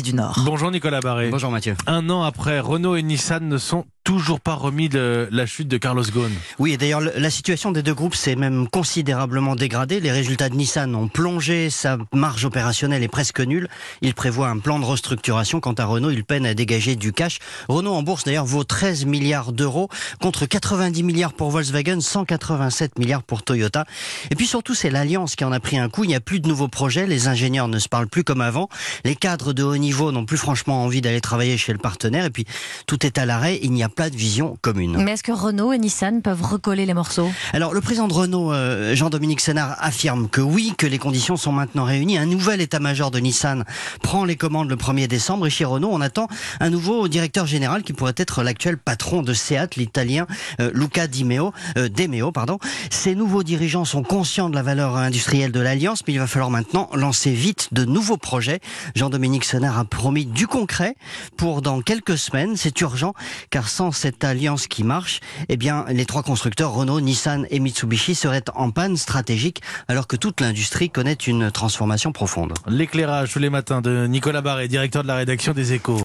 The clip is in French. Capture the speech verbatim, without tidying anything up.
du Nord. Bonjour Nicolas Barré. Bonjour Mathieu. Un an après, Renault et Nissan ne sont toujours pas remis de la chute de Carlos Ghosn. Oui, et d'ailleurs, la situation des deux groupes s'est même considérablement dégradée. Les résultats de Nissan ont plongé, sa marge opérationnelle est presque nulle. Il prévoit un plan de restructuration. Quant à Renault, il peine à dégager du cash. Renault en bourse, d'ailleurs, vaut treize milliards d'euros contre quatre-vingt-dix milliards pour Volkswagen, cent quatre-vingt-sept milliards pour Toyota. Et puis surtout, c'est l'Alliance qui en a pris un coup. Il n'y a plus de nouveaux projets. Les ingénieurs ne se parlent plus comme avant. Les cadres de haut niveau n'ont plus franchement envie d'aller travailler chez le partenaire. Et puis, tout est à l'arrêt. Il n'y a pas de vision commune. Mais est-ce que Renault et Nissan peuvent recoller les morceaux ? Alors, le président de Renault, euh, Jean-Dominique Senard, affirme que oui, que les conditions sont maintenant réunies. Un nouvel état-major de Nissan prend les commandes le premier décembre. Et chez Renault, on attend un nouveau directeur général qui pourrait être l'actuel patron de Seat, l'italien euh, Luca Di Meo, euh, De Meo. Pardon. Ces nouveaux dirigeants sont conscients de la valeur industrielle de l'Alliance, mais il va falloir maintenant lancer vite de nouveaux projets. Jean-Dominique Senard a promis du concret pour dans quelques semaines. C'est urgent, car sans cette alliance qui marche, eh bien, les trois constructeurs Renault, Nissan et Mitsubishi seraient en panne stratégique, alors que toute l'industrie connaît une transformation profonde. L'éclairage tous les matins de Nicolas Barré, directeur de la rédaction des Échos.